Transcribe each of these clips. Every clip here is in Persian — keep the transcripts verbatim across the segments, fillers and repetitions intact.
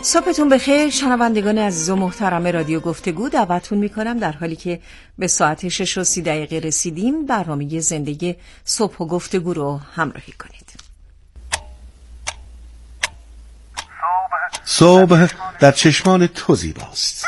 صبحتون بخیر شنوندگان عزیز و محترم رادیو گفتگو. دعوتتون میکنم در حالی که به ساعت شش و سی دقیقه رسیدیم برنامه زندگی صبح و گفتگو رو همراهی کنید. صبح در چشمان تو زیباست.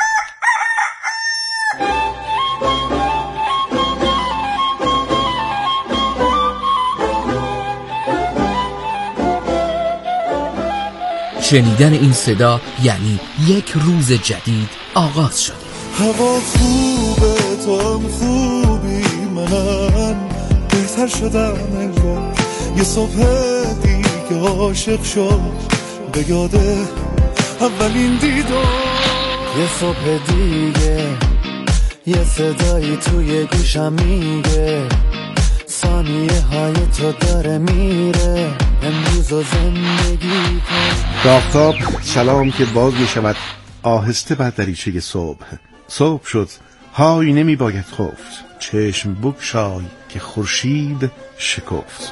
شنیدن این صدا یعنی یک روز جدید آغاز شده. هوا خوبه تو هم خوبی منم بهتر شدم انگار یه صبح دیگه عاشق شد به یاده اولین دیدار یه صبح دیگه یه صدایی توی گوشم میگه ثانیه های تو داره میره امروز و زندگی کن. آفتاب سلام که باز می شود آهسته بر دریچه صبح. صبح شد های نمی باید خفت، چشم بگشای که خورشید شکفت.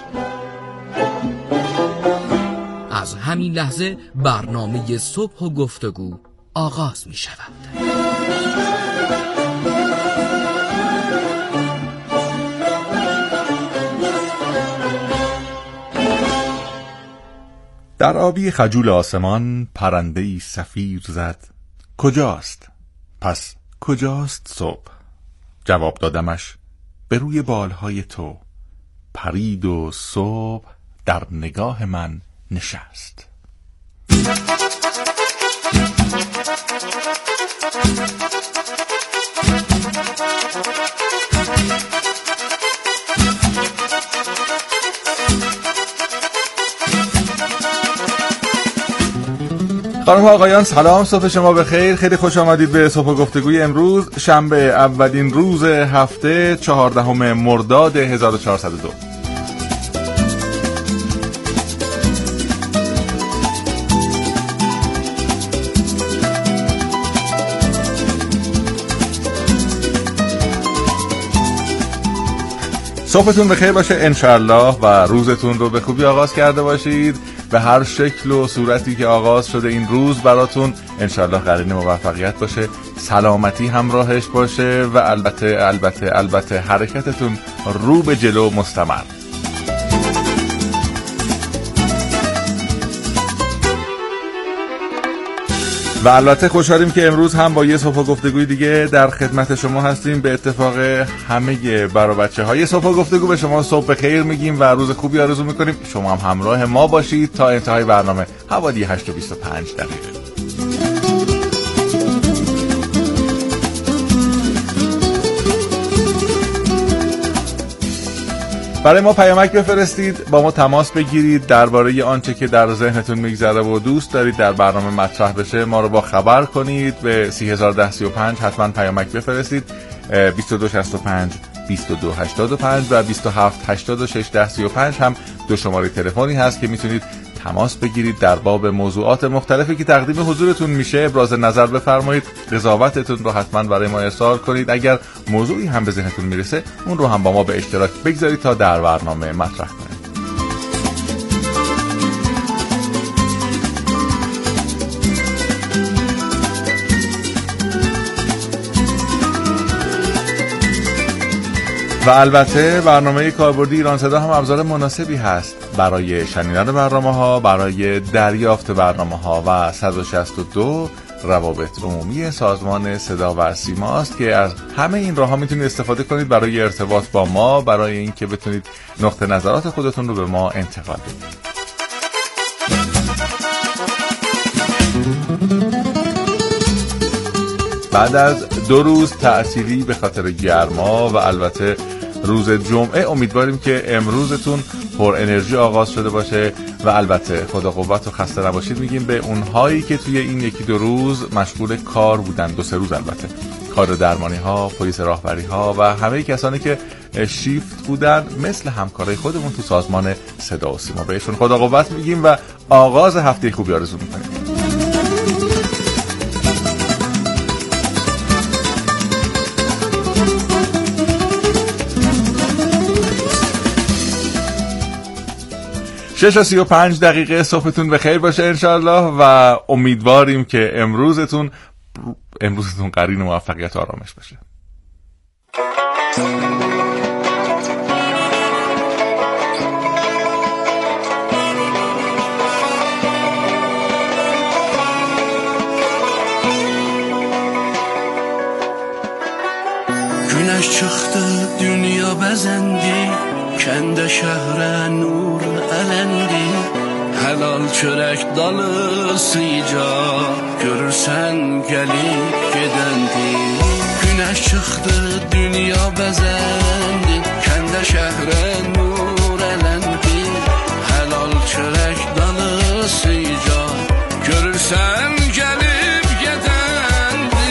از همین لحظه برنامه صبح و گفتگو آغاز می شود. در آبی خجول آسمان پرنده‌ای صفیر زد کجاست؟ پس کجاست صبح؟ جواب دادمش به روی بالهای تو پرید و صبح در نگاه من نشست. خانم و آقایان سلام، صبح شما بخیر. خیلی خوش آمدید به صبح گفتگوی امروز شنبه اولین روز هفته چهاردهم مرداد هزار و چهارصد و دو. صبحتون بخیر باشه انشالله و روزتون رو به خوبی آغاز کرده باشید. به هر شکل و صورتی که آغاز شده این روز براتون انشالله قرین موفقیت باشه، سلامتی همراهش باشه و البته البته البته حرکتتون رو به جلو مستمر. و البته خوشحالیم که امروز هم با یه صبح گفتگوی دیگه در خدمت شما هستیم. به اتفاق همه برا بچه های صبح گفتگو به شما صبح بخیر میگیم و روز خوبی آرزو میکنیم. شما هم همراه ما باشید تا انتهای برنامه حوالی هشت و بیست و پنج دقیقه. برای ما پیامک بفرستید، با ما تماس بگیرید، درباره آنچه که در ذهنتون میگذره و دوست دارید در برنامه مطرح بشه ما رو با خبر کنید. به سی هزار و ده سی و پنج حتما پیامک بفرستید. بیست و دو شصت و پنج بیست و دو هشتاد و پنج و بیست و هفت هشتاد و شش ده سی و پنج هم دو شماره تلفنی هست که میتونید تماس بگیرید در باب موضوعات مختلفی که تقدیم حضورتون میشه ابراز نظر بفرمایید. قضاوتتون رو حتما برای ما ارسال کنید. اگر موضوعی هم به ذهنتون میرسه اون رو هم با ما به اشتراک بگذارید تا در برنامه مطرح کنید. و البته برنامه کاربردی ایران صدا هم ابزار مناسبی هست برای شنیدن برنامه ها، برای دریافت برنامه ها و صد و شصت و دو روابط عمومی سازمان صدا و سیما است که از همه این راه ها میتونید استفاده کنید برای ارتباط با ما، برای اینکه بتونید نقطه نظرات خودتون رو به ما انتقال بدید. بعد از دو روز تعطیلی به خاطر گرما و البته روز جمعه امیدواریم که امروزتون پر انرژی آغاز شده باشه و البته خدا قوت و خسته نباشید میگیم به اونهایی که توی این یکی دو روز مشغول کار بودن، دو سه روز البته، کادر درمانی ها، پلیس راهبری ها و همه کسانی که شیفت بودن مثل همکارای خودمون تو سازمان صدا و سیما، بهشون خدا قوت میگیم و آغاز هفته خوبی آرزو میکنیم. شش و سی و پنج دقیقه. صبحتون بخیر باشه انشالله و امیدواریم که امروزتون امروزتون قرین موفقیت و آرامش باشه. Güneş çıktı dünya bezendi, kendi şehre nur elendi. Helal çörek dalı sıcak, görürsen gelip gidendi. Güneş çıktı dünya bezendi, kendi şehre nur elendi. Helal çörek dalı sıcak, görürsen gelip gidendi.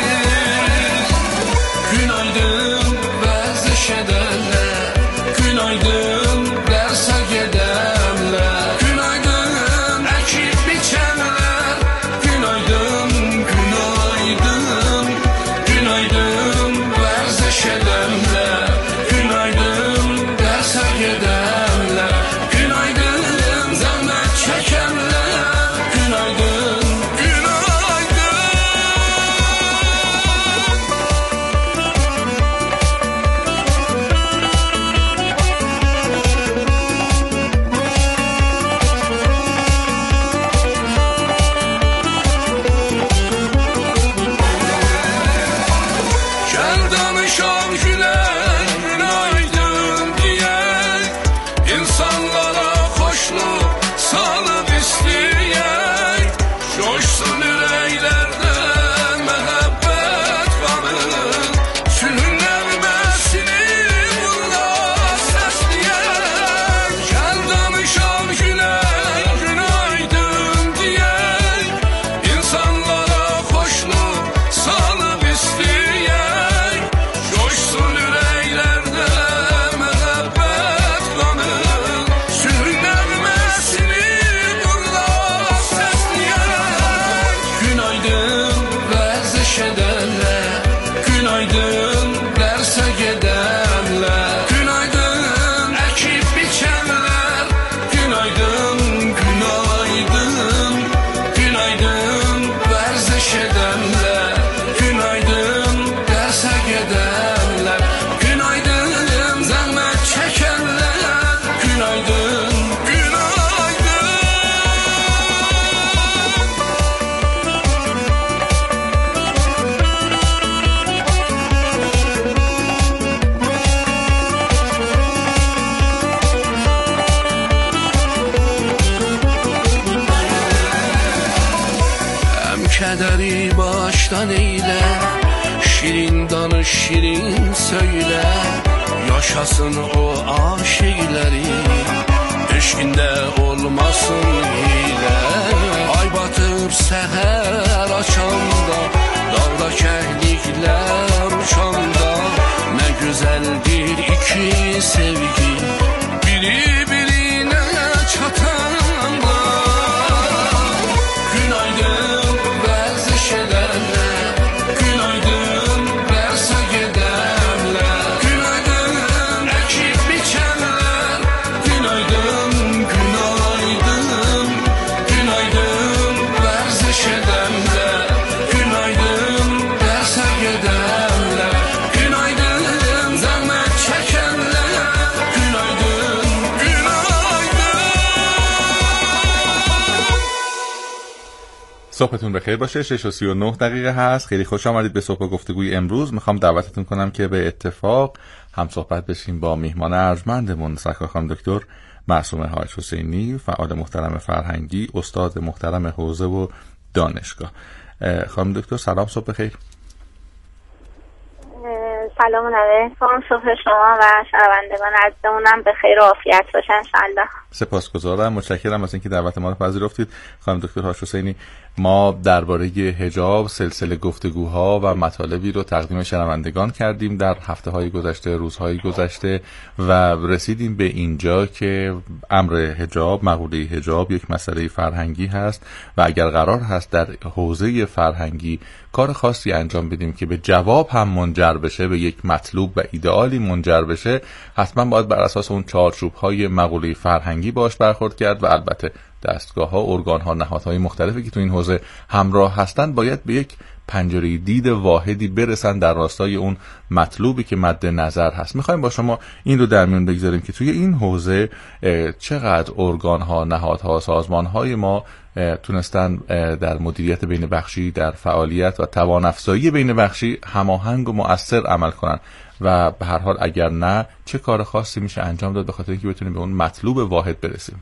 Günaydın vəziş edərlər, günaydın dərsə gedərlər. Günaydın əkib biçənlər, günaydın, günaydın. Günaydın vəziş edərlər, günaydın dərsə gedərlər. Günaydın zəhmət çəkənlər, günaydın, günaydın. Gəl danışaq gülək, günaydın deyək. İnsanlara xoşluq salıb istəyək. Coşsun ürəklərdə məhəbbət qanı, sülhün nəğməsini bunlar səsləyək. Gəl danışaq gülək, günaydın deyək. İnsanlara xoşluq salıb istəyək. Coşsun ürəklərdə məhəbbət qanı, sülhün nəğməsini bunlar səsləyək. Günaydın vəziş edərlər, günaydın dərsə gedərlər. Günaydın əkib biçənlər, günaydın, günaydın. Günaydın vərziş edərlər, günaydın dərsə gedərlər. Günaydın zəhmət çəkənlər, günaydın, günaydın. Həm kədəri başdan eylə, şirin danış, şirin söylə. Yaşasın o aşiqləri, eşqində olmasın hilə. Ay batıb səhər açanda, dağda kəhliklər uçanda. Nə gözəldir iki sevgi, biri birinə çatanda. Günaydın vəziş edərlər, günaydın dərsə gedərlər. Günaydın əkib biçənlər, günaydın, günaydın. Günaydın vəziş edərlər, günaydın dərsə gedərlər. Günaydın zəhmət çəkənlər, günaydın, günaydın. صبحتون بخیر باشه. شش و سی و نه دقیقه هست. خیلی خوش آمدید به صبح گفتگوی امروز. میخوام دعوتتون کنم که به اتفاق هم صحبت بشیم با میهمان ارجمندمون، سرکار خانم دکتر معصومه حاج حسینی، فعال محترم فرهنگی، استاد محترم حوزه و دانشگاه. خانم دکتر سلام، صبح بخیر. سلام و علیکم، صبح شما و شنوندگان عزیزمونم به خیر و عافیت باشن انشالله. سپاسگزارم، متشکرم از اینکه دعوت ما رو پذیرفتید. خانم دکتر حاج حسینی، ما درباره حجاب سلسله گفتگوها و مطالبی رو تقدیم شنوندگان کردیم در هفته‌های گذشته، روزهای گذشته و رسیدیم به اینجا که امر حجاب، مقوله حجاب یک مسئله فرهنگی هست و اگر قرار هست در حوزه فرهنگی کار خاصی انجام بدیم که به جواب هم منجر بشه، به یک مطلوب و ایدئالی منجر بشه، حتما باید بر اساس اون چارچوب‌های مقوله فرهنگی باش برخورد کرد و البته دستگاه‌ها، ارگان‌ها، نهادهای مختلفی که تو این حوزه همراه هستند باید به یک پنجره دید واحدی برسن در راستای اون مطلوبی که مد نظر هست. می‌خوایم با شما این رو در میون بگذاریم که توی این حوزه چقدر ارگان‌ها، نهادها، سازمان‌های ما تونستن در مدیریت بین بخشی، در فعالیت و توان افزایی بین بخشی هماهنگ و مؤثر عمل کنن و به هر حال اگر نه چه کار خاصی میشه انجام داد به خاطر اینکه بتونیم به اون مطلوب واحد برسیم.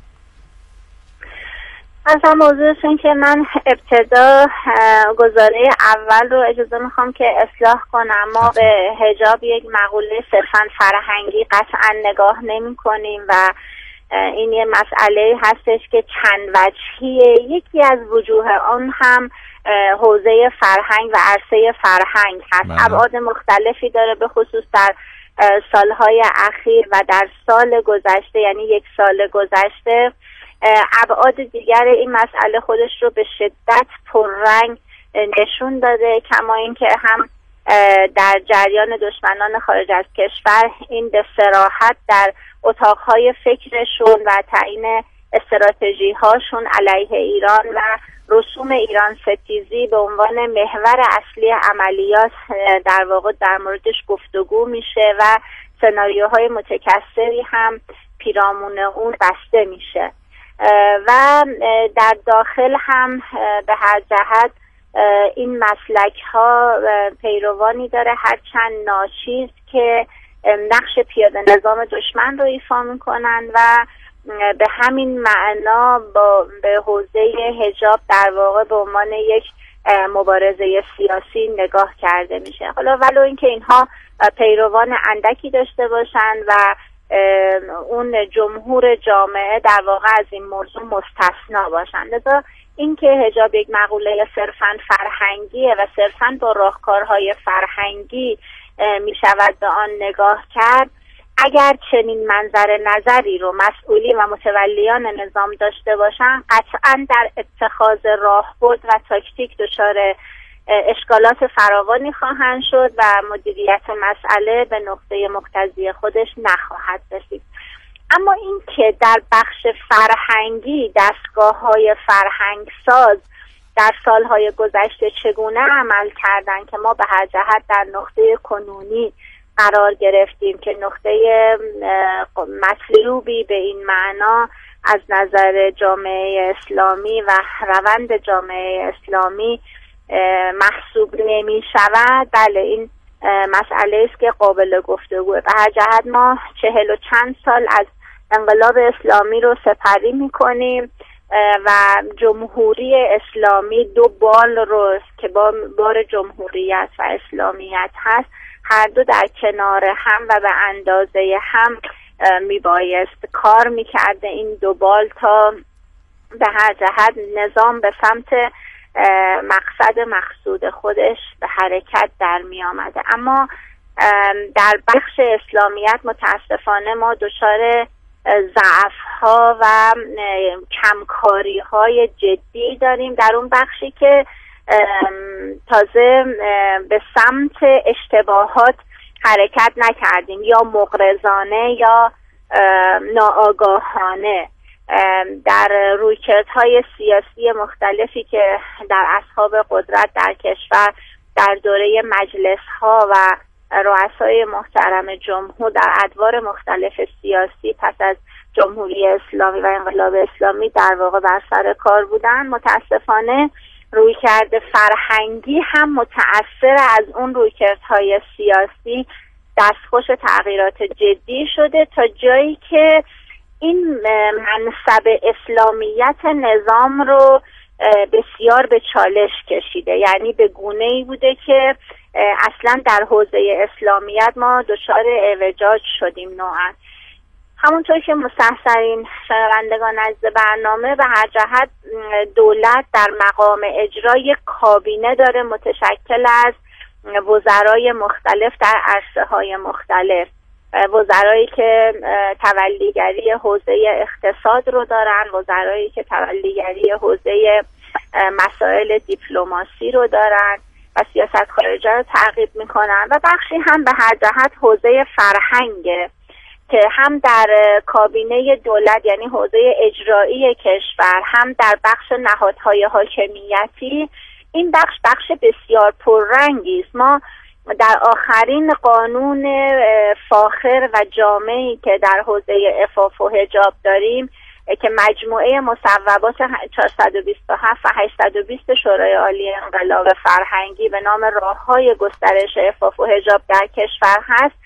اصلا موضوعشون که من ابتدا گزاره اول رو اجازه میخوام که اصلاح کنم. ما به حجاب یک مقوله صرفاً فرهنگی قطعا نگاه نمی کنیم و این یه مسئله هستش که چند وجهیه. یکی از وجوه آن هم حوزه فرهنگ و عرصه فرهنگ هست. ابعاد مختلفی داره، به خصوص در سالهای اخیر و در سال گذشته، یعنی یک سال گذشته ابعاد دیگر این مسئله خودش رو به شدت پررنگ نشون داده، کما اینکه هم در جریان دشمنان خارج از کشور این به صراحت در اتاقهای فکرشون و تعیین استراتژی هاشون علیه ایران و رسوم ایران ستیزی به عنوان محور اصلی عملیات در واقع در موردش گفتگو میشه و سناریوهای متکثری هم پیرامون اون بسته میشه و در داخل هم به هر جهت این مسلک ها پیروانی داره، هرچند ناچیز که نقش پیاده نظام دشمن رو ایفا میکنن و به همین معنا با به حوزه حجاب در واقع به عنوان یک مبارزه سیاسی نگاه کرده میشه. حالا ولو اینکه اینها پیروان اندکی داشته باشند و اون جمهور جامعه در واقع از این موضوع مستثنا باشند، لذا اینکه حجاب یک مقوله صرفاً فرهنگیه و صرفاً با راهکارهای فرهنگی می شود به آن نگاه کرد، اگر چنین منظر نظری رو مسئولین و متولیان نظام داشته باشند، قطعاً در اتخاذ راهبرد و تاکتیک دچار اشکالات فراوانی خواهند شد و مدیریت مسئله به نقطه مقتضی خودش نخواهد رسید. اما این که در بخش فرهنگی دستگاه‌های فرهنگ ساز در سالهای گذشته چگونه عمل کردن که ما به هر جهت در نقطه کنونی قرار گرفتیم که نقطه مطلوبی به این معنا از نظر جامعه اسلامی و روند جامعه اسلامی محسوب نمی شود، بله این مسئله است که قابل گفتگوه. به هر جهت ما چهل و چند سال از انقلاب اسلامی رو سپری می کنیم و جمهوری اسلامی دو بال رو که با بار جمهوریت و اسلامیت هست هر دو در کنار هم و به اندازه هم می بایست کار می کرده این دو بال تا به هر جهت نظام به سمت مقصد مقصود خودش به حرکت در می آمده. اما در بخش اسلامیت متاسفانه ما دچار ضعف ها و کمکاری های جدی داریم در اون بخشی که تازه به سمت اشتباهات حرکت نکردیم، یا مغرضانه یا ناآگاهانه. در رویکردهای سیاسی مختلفی که در اصحاب قدرت در کشور در دوره مجلس ها و رؤسای محترم جمهور در ادوار مختلف سیاسی پس از جمهوری اسلامی و انقلاب اسلامی در واقع بر سر کار بودن، متاسفانه رویکرد فرهنگی هم متأثر از اون رویکردهای سیاسی دستخوش تغییرات جدی شده تا جایی که این منصب اسلامیت نظام رو بسیار به چالش کشیده، یعنی به گونه‌ای بوده که اصلا در حوزه اسلامیت ما دچار اعوجاج شدیم نوعا. همونطور که مستحضرین شنوندگان عزیز برنامه، به هر جهت دولت در مقام اجرا یک کابینه داره متشکل از وزرای مختلف در عرصه‌های مختلف، وزرایی که تولیگری حوزه اقتصاد رو دارن، وزرایی که تولیگری حوزه مسائل دیپلماسی رو دارن و سیاست خارجه رو تعقیب میکنن و بخشی هم به هر جهت حوزه فرهنگه که هم در کابینه دولت یعنی حوزه اجرایی کشور، هم در بخش نهادهای حاکمیتی این بخش بخش بسیار پررنگی است. ما در آخرین قانون فاخر و جامعی که در حوزه عفاف و حجاب داریم که مجموعه مصوبات چهارصد و بیست و هفت و هشتصد و بیست شورای عالی انقلاب فرهنگی به نام راه‌های گسترش عفاف و حجاب در کشور هست،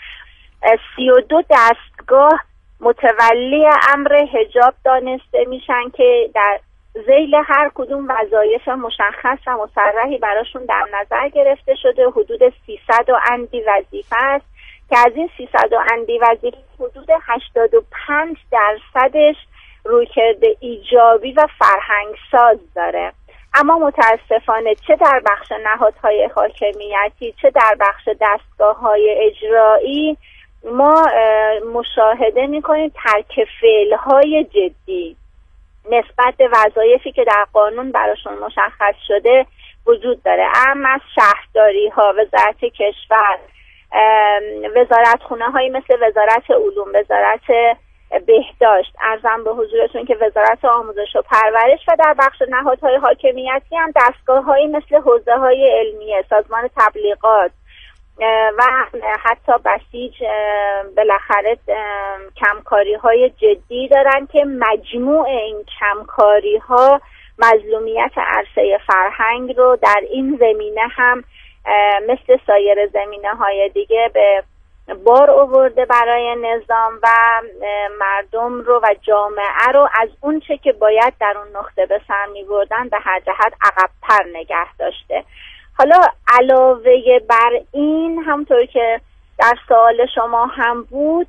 سی و دو دستگاه متولی امر حجاب دانسته میشن که در ذیل هر کدوم وظایف مشخص و مصرحی براشون در نظر گرفته شده. حدود سیصد و اندی وظیفه است که از این سیصد و اندی وظیفه حدود هشتاد و پنج درصدش رویکرد ایجابی و فرهنگ ساز داره. اما متاسفانه چه در بخش نهادهای حاکمیتی چه در بخش دستگاه‌های اجرایی ما مشاهده می‌کنیم ترک فعل‌های جدی نسبت به وظایفی که در قانون براشون مشخص شده وجود داره. اما از شهرداری‌ها، وزارت کشور، وزارتخونه‌هایی مثل وزارت علوم، وزارت بهداشت، عرضم به حضورتون که وزارت آموزش و پرورش و در بخش نهادهای حاکمیتی هم دستگاه‌هایی مثل حوزه‌های علمیه، سازمان تبلیغات و حتی بسیج بالاخره کمکاری‌های جدی دارن که مجموع این کمکاری‌ها مظلومیت عرصه فرهنگ رو در این زمینه هم مثل سایر زمینه‌های دیگه به بار آورده برای نظام و مردم رو و جامعه رو از اون چه که باید در اون نقطه به سر می‌بردن به هر جهت عقب‌تر نگه داشته. حالا علاوه بر این، همونطور که در سوال شما هم بود،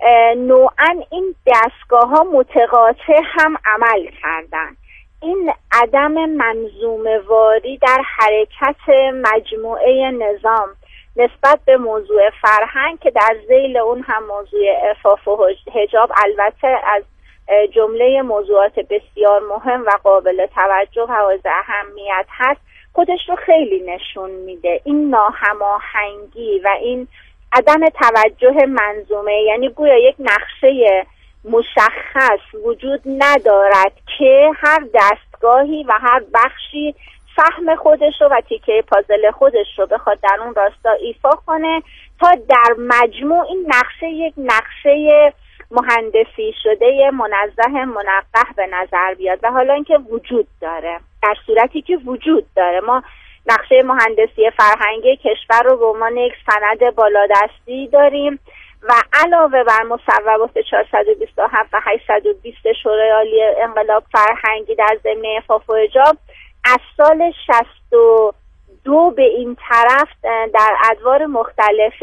نوعاً این دستگاه‌ها متقاطع هم عمل کردن. این عدم منظومه‌واری در حرکت مجموعه نظام نسبت به موضوع فرهنگ که در ذیل اون هم موضوع عفاف و حجاب البته از جمله موضوعات بسیار مهم و قابل توجه و حائز اهمیت هست، خودش رو خیلی نشون میده. این ناهماهنگی و این عدم توجه منظومه، یعنی گویا یک نقشه مشخص وجود ندارد که هر دستگاهی و هر بخشی سهم خودش رو و تیکه پازل خودش رو بخواد در اون راستا ایفا کنه تا در مجموع این نقشه یک نقشه مهندسی شده منزه منقح به نظر بیاد و حالا اینکه وجود داره، در صورتی که وجود داره. ما نقشه مهندسی فرهنگی کشور رو به عنوان یک سند بالادستی داریم و علاوه بر مصوبات چهارصد و بیست و هفت و هشتصد و بیست شورای عالی انقلاب فرهنگی در زمینه عفاف و حجاب از سال شصت و دو به این طرف در ادوار مختلف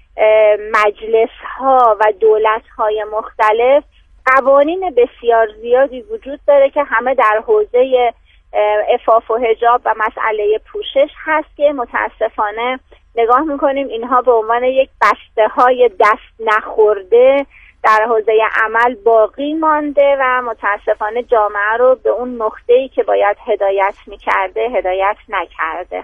مجلس ها و دولت های مختلف قوانین بسیار زیادی وجود داره که همه در حوزه عفاف و حجاب و مسئله پوشش هست که متاسفانه نگاه میکنیم اینها به عنوان یک بسته های دست نخورده در حوزه عمل باقی مانده و متاسفانه جامعه رو به اون نقطه‌ای که باید هدایت میکرده هدایت نکرده.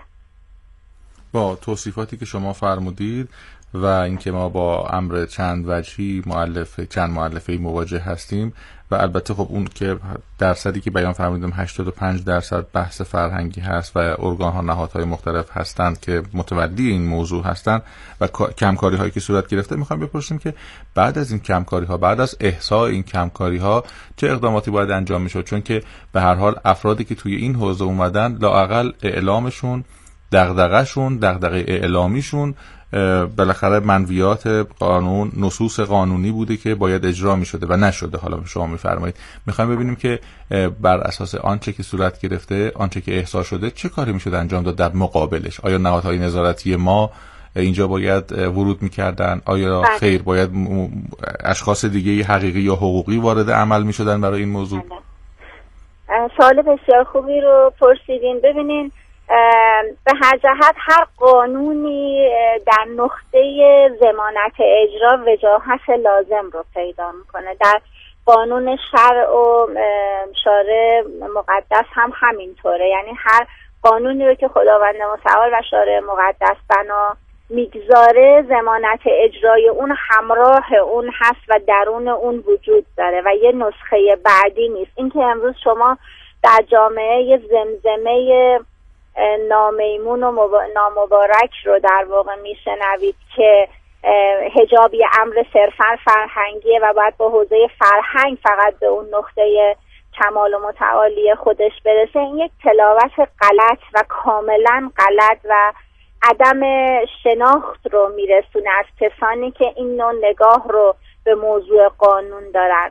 با توصیفاتی که شما فرمودید و اینکه ما با امر چند وجهی مؤلفه چند مؤلفه‌ای مواجه هستیم و البته خب اون که درصدی که بیان فرمودیم هشتاد و پنج درصد بحث فرهنگی هست و ارگان‌ها نهادهای مختلف هستند که متولی این موضوع هستند و کمکاری هایی که صورت گرفته، میخوایم بپرسیم که بعد از این کمکاری ها، بعد از احصاء این کمکاری ها چه اقداماتی باید انجام میشد؟ چون که به هر حال افرادی که توی این حوزه اومدن لااقل اعلامشون، دغدغه‌شون، دغدغه اعلامیشون بالاخره منویات قانون، نصوص قانونی بوده که باید اجرا می شده و نشده. حالا شما میفرمایید میخوایم ببینیم که بر اساس آنچه که صورت گرفته، آنچه که احصا شده، چه کاری میشد انجام داد در مقابلش؟ آیا نهادهای نظارتی ما اینجا باید ورود میکردن؟ آیا بله. خیر باید اشخاص دیگه حقیقی یا حقوقی وارد عمل میشدن برای این موضوع؟ بله. سوال بسیار خوبی رو پرسیدین. ببینین به هر جهت هر قانونی در نقطه ضمانت اجرا وجاهت لازم رو پیدا میکنه. در قانون شرع و شارع مقدس هم همینطوره، یعنی هر قانونی رو که خداوند متعال و شارع مقدس بنا میگذاره ضمانت اجرای اون همراه اون هست و درون اون وجود داره و یه نسخه بعدی نیست. این که امروز شما در جامعه زمزمه نامیمون و نامبارک رو در واقع میشنوید که حجاب یه امر صرفا فرهنگیه و باید با حوزه فرهنگ فقط به اون نقطه کمال و متعالی خودش برسه، این یک تلاوت غلط و کاملا غلط و عدم شناخت رو میرسونه از کسانی که این نوع نگاه رو به موضوع قانون دارن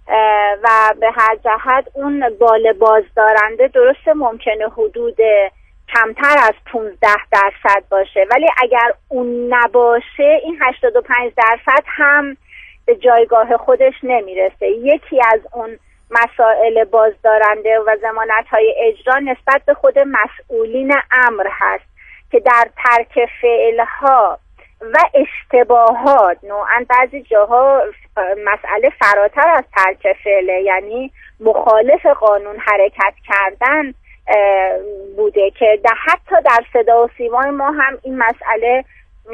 و به هر جهت اون بال بازدارنده درسته ممکنه حدود کمتر از پانزده درصد باشه، ولی اگر اون نباشه این هشتاد و پنج درصد هم به جایگاه خودش نمیرسه. یکی از اون مسائل بازدارنده و ضمانت‌های اجرا نسبت به خود مسئولین امر هست که در ترک فعلها و اشتباهات نوعاً بعضی جاها مسئله فراتر از ترک فعله، یعنی مخالف قانون حرکت کردن بوده که در حتی در صدا و سیمای ما هم این مسئله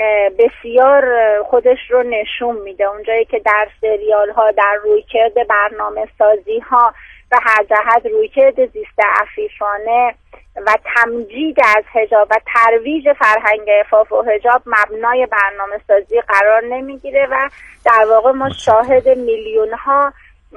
بسیار خودش رو نشون میده. اونجایی که در سریال ها، در رویکرد برنامه سازی ها و هر جهت رویکرد زیست عفیفانه و تمجید از حجاب و ترویج فرهنگ عفاف و حجاب مبنای برنامه سازی قرار نمیگیره و در واقع ما شاهد میلیون ها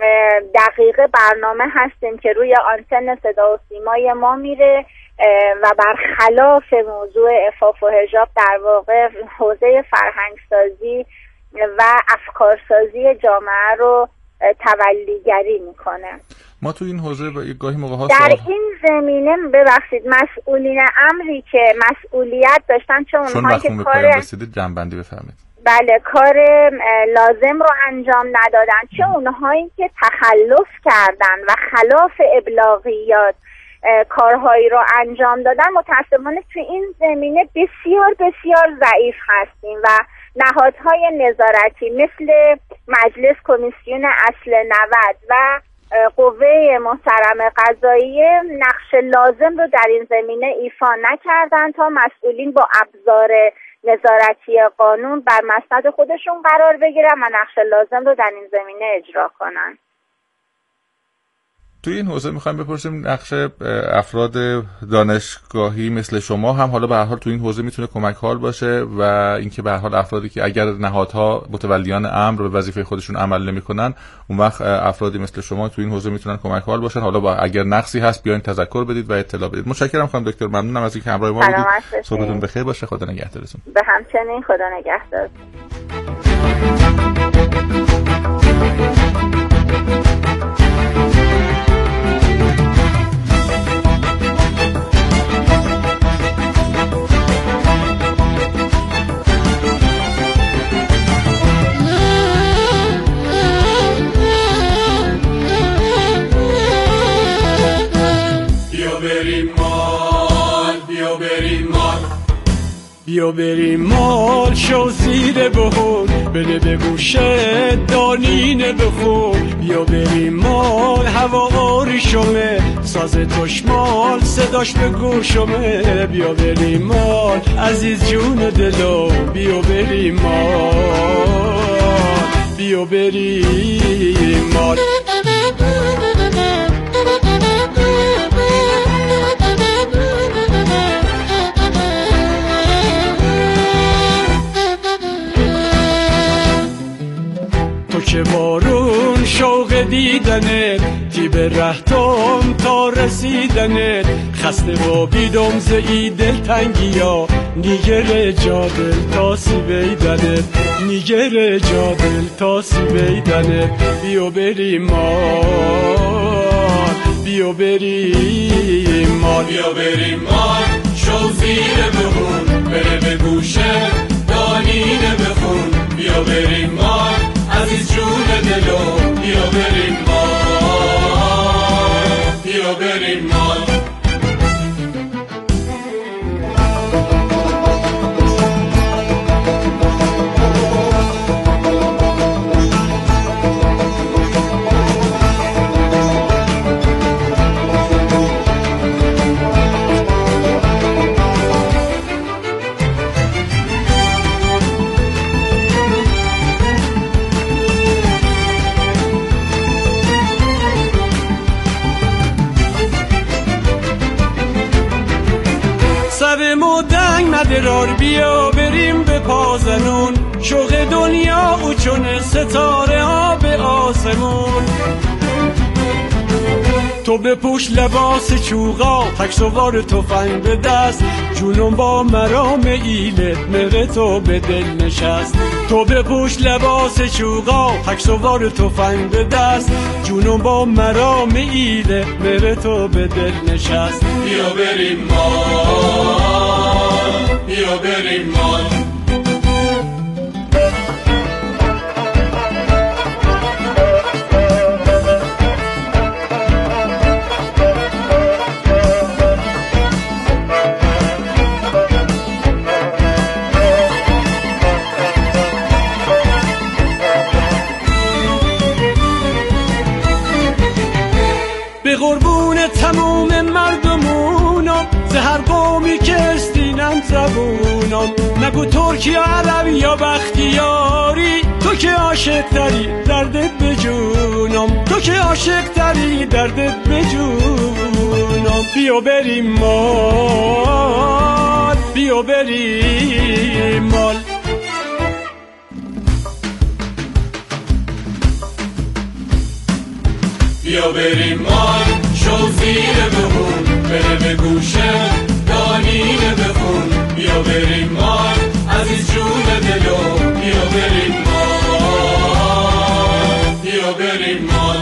دقیقه برنامه هستیم که روی آنتن صدا و سیمای ما میره و برخلاف موضوع عفاف و حجاب در واقع حوزه فرهنگ سازی و افکار سازی جامعه رو تولیگری میکنه. ما تو این حوزه گاهی موقع ها در این زمینه ببخشید مسئولین امری که مسئولیت داشتن، چه اونهایی که کار جنبندی بفرمایید. بله کار لازم رو انجام ندادن، چه اونهایی که تخلف کردن و خلاف ابلاغیات کارهایی رو انجام دادن، متاسفانه تو این زمینه بسیار بسیار ضعیف هستیم و نهادهای نظارتی مثل مجلس کمیسیون اصل نود و قوه محترم قضاییه نقش لازم رو در این زمینه ایفا نکردن تا مسئولین با ابزار نظارتی قانون بر مسند خودشون قرار بگیرن و نقش لازم رو در این زمینه اجرا کنن. توی این حوزه میخوایم بپرسیم نقش افراد دانشگاهی مثل شما هم حالا به هر حال توی این حوزه میتونه کمک حال باشه و اینکه به هر حال افرادی که اگر نهادها متولیان امر به وظیفه خودشون عمل نمیکنن، اون وقت افرادی مثل شما توی این حوزه میتونن کمک حال باشن. حالا با اگر نقصی هست بیاین تذکر بدید و اطلاع بدید. متشکرم خانم دکتر، ممنونم از اینکه همراه ما بودید. صبحتون بخیر باشه. خدا نگهدارتون. به همچنین خدا نگهدار. بیا بریم مال شو زیر بخور، بده به گوشه دانینه بخور. بیا بریم مال هوا آریشمه، ساز تشمال صداش به گوشمه. بیا بریم مال عزیز جون دلو، بیا بریم مال، بیا بریم مال. که بارون شوق دیدنت، تیب رهتم تا رسیدنت. خسته با بیدم زی دلتنگی ها، نیگر جا دل تا سی بیدنت، نیگر جا دل تا سی بیدنت. بیا بریم مال، بیا بریم مال، بیا بریم مال شو زیر بهون، بره به گوشه دانینه بخون، بیا بریم مال عزیز جون دلو، بیا بریم مال، بیا بریم مال. درار بیا بریم به پازنون، شوق دنیا او چون ستاره ها به آسمون. تو بپوش لباس چوغا، تک سوار تفنگ به دست، جونم با مرام ایله مره تو به دل نشست. تو بپوش لباس چوغا، تک سوار تفنگ به دست، جونم با مرام ایله مره تو به دل نشست. بیا بریم مال، بیا بریم مال. به قربون تموم مردمونم، ز هر قومی که استینم زبونم، نگو ترکی یا عربی یا بختیاری، تو که عاشق تری دردت به جونم، تو که عاشق تری دردت به جونم. بیا بریم مال، بیا بریم مال. بیا بریم مال، شو زیر بهون، بره به گوشه دانینه بخون، بیا بریم مال عزیز جون دلو، بیا بریم مال، بیا بریم مال.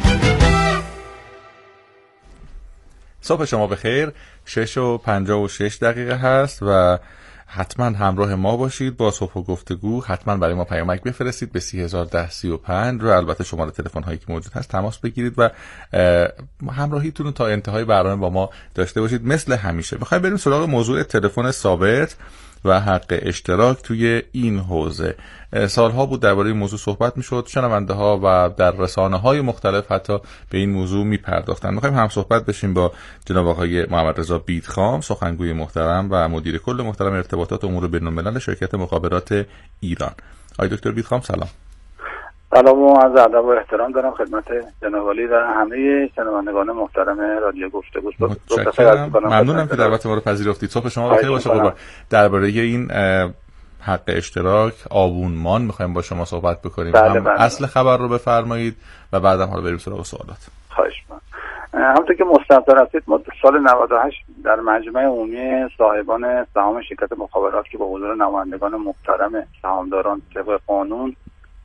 صبح شما بخیر. شش و پنجاه و شش دقیقه هست و حتما همراه ما باشید با صبح و گفتگو. حتما برای ما پیامک بفرستید به سی هزار و ده سی و پنج رو، البته شماره تلفن هایی که موجود هست تماس بگیرید و همراهیتون رو تا انتهای برنامه با ما داشته باشید. مثل همیشه میخوایم بریم سراغ موضوع تلفن ثابت و حق اشتراک توی این حوزه. سالها بود درباره این موضوع صحبت میشد، شنونده ها و در رسانه های مختلف حتی به این موضوع میپرداختن. میخوایم هم صحبت بشیم با جناب آقای محمد رضا بیدخام، سخنگوی محترم و مدیر کل محترم ارتباطات امور بین‌الملل شرکت مخابرات ایران. آقای دکتر بیدخام سلام. سلام و عرض ادب و احترام دارم خدمت جناب عالی و همه شنوندگان محترم رادیو گفتگو. متشکرم. ممنونم که دعوت ما رو پذیرفتید. صبح شما بخیر باشه قربان. درباره این حق اشتراک آبونمان میخوایم با شما صحبت بکنیم. بله هم بله. اصل خبر رو بفرمایید و بعدم حالا بریم سراغ سوالات. خواهش می‌کنم. همونطور که مستحضر هستید ما سال نود و هشت در مجمع عمومی صاحبان سهام شرکت مخابرات که با حضور نمایندگان محترم سهامداران طبق قانون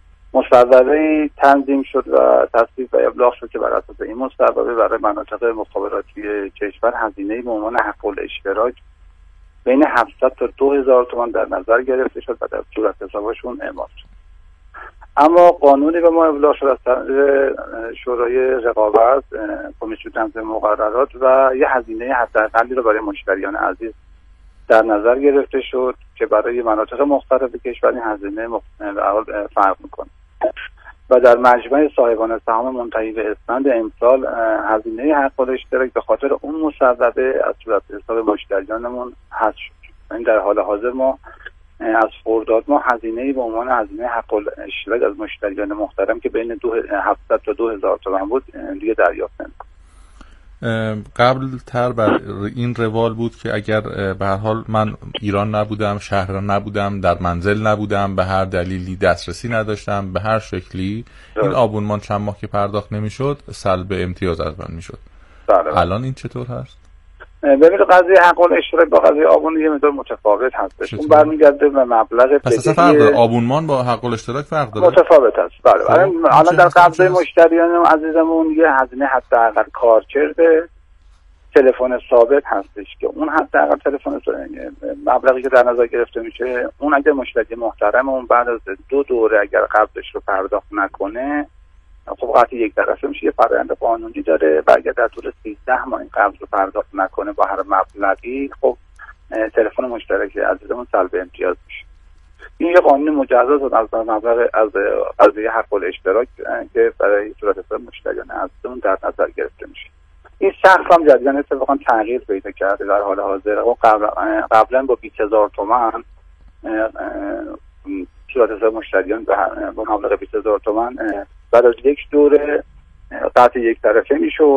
مصوبه تنظیم شد و تصویب و ابلاغ شد که بر اساس این مصوبه برای مناطق مخابراتی کشور هزینه‌ای به عنوان حق الاشتراک بین هفتصد تا دو هزار تومان در نظر گرفته شد و در صورت حسابشون اعمال شد. اما قانونی به ما ابلاغ شد از طریق شورای رقابت، کمیسیون تنظیم مقررات و یه هزینه حداقلی رو برای مشتریان عزیز در نظر گرفته شد که برای مناطق مختلف کشور این هزینه فرق میکنه و در مجمع صاحبان سهام منتهی به اسفند امسال هزینه حق الاشتراک به خاطر اون مصوبه از صورت حساب مشتریانمون حذف شد. این در حال حاضر ما از خرداد ما هزینه‌ای به عنوان هزینه حق الاشتراک از مشتریان محترم که بین هفتصد تا دو هزار تومان بود دیگه دریافت نمی‌کنیم. قبل تر بر این روال بود که اگر به هر حال من ایران نبودم، شهر نبودم، در منزل نبودم، به هر دلیلی دسترسی نداشتم، به هر شکلی این آبونمان چند ماه که پرداخت نمیشد سلب امتیاز از من میشد. الان این چطور هست؟ ببینید قضیه حق الاشتراک با قضیه آبون یه مقدار متفاوت هستش. اون برمیگرده به مبلغ پس اصلا فرق داره. آبونمان با حق الاشتراک فرق داره. متفاوت است. بله. الان در قبضه مشتریان عزیزمون یه هزینه حداقل کارکرده تلفن ثابت هستش که اون حداقل تلفن مبلغی که در نظر گرفته میشه، اون اگر مشتری محترم اون بعد از دو دوره اگر قبضش رو پرداخت نکنه، خب قطعی یک طرفه میشه، یه فرآیند قانونی داره و اگر در طول سیزده ماه این قبض رو پرداخت نکنه با هر مبلغی، خب تلفن مشترک عزیزمون سلب امتیاز میشه. این یه قانون مجزا از مبلغ از قضیه حق الاشتراک که برای صورت حساب مشتریان عزیزمون در نظر گرفته میشه. این سقف هم جدیداً اتفاقا تغییر پیدا کرده در حال حاضر. قبل قبلا با بیست هزار تومان صورت حساب مشتریان با مبلغ بیست هزار تومان بعد از یک دوره قطع یک طرفه میشد